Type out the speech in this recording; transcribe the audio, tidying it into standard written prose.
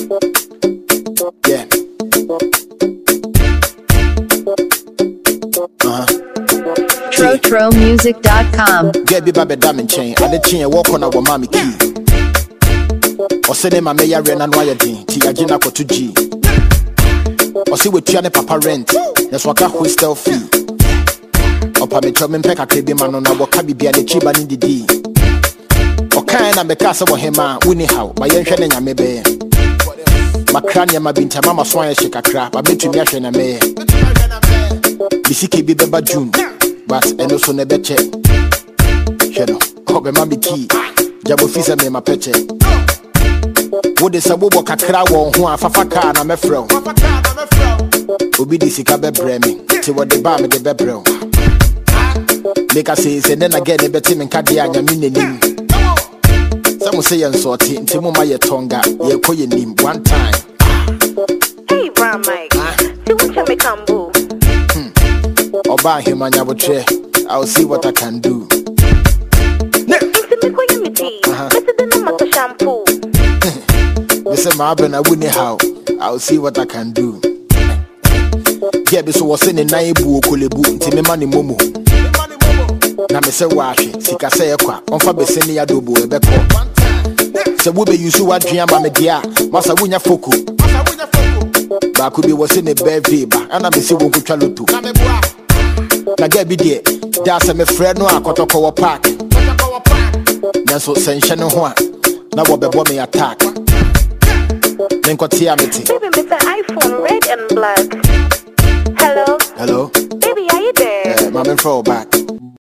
Yeah. TroTroMusic.com. Get be baby damn chain. I the chain walk on our mommy key. Or say them a mayor and annoy din. Tia Gina ko 2G. Or see with Tiane Papa rent. That's what I hostel fee. Or Pame Chomin Peka Crebi man on our Kabi and the Chiban in the D. Or kind of Becassa or Hema, Winnie How, my young Shannon Yamebe. Macrania, my binta mama swine shake a crap. I bet you me a me. Bisiki be Beba June. But and also never check. Shadow, Kobe Mammy Key, Jabo Fisa me my peche. What is a bobo kakra won who are Fafaka and I'm a fro. Obidi Sikabe Bremi, till what the bar me the bebro. Make us say, and then again, a betim and Kadia and Yaminin. Some will say, and sorty, Timoma Tonga, ye koye nim one time. Hey, Brown Mike, see what you make come boo. Oba him and Yaboche, I'll see what I can do. Shampoo. Listen, Marvin, I wouldn't how. I'll see what I can do. Yeah, this was in a naibu, Kulebu, Timimani Momo. Now, say, wash it, Sika say, on Fabesini Adobo, a beco. So, we be used to what Giamma Media, Massa Winya Foku. Bakubi was in a bear viba, and I'm missing Wunku Chalutu. Na get be there. That's a me friend no akotoko park. Na so sensation no ho. Na wo bebo me attack. Then ko tia meti. Baby, Mr. iPhone red and black. Hello? Hello? Baby, are you there? Yeah, my man throw back.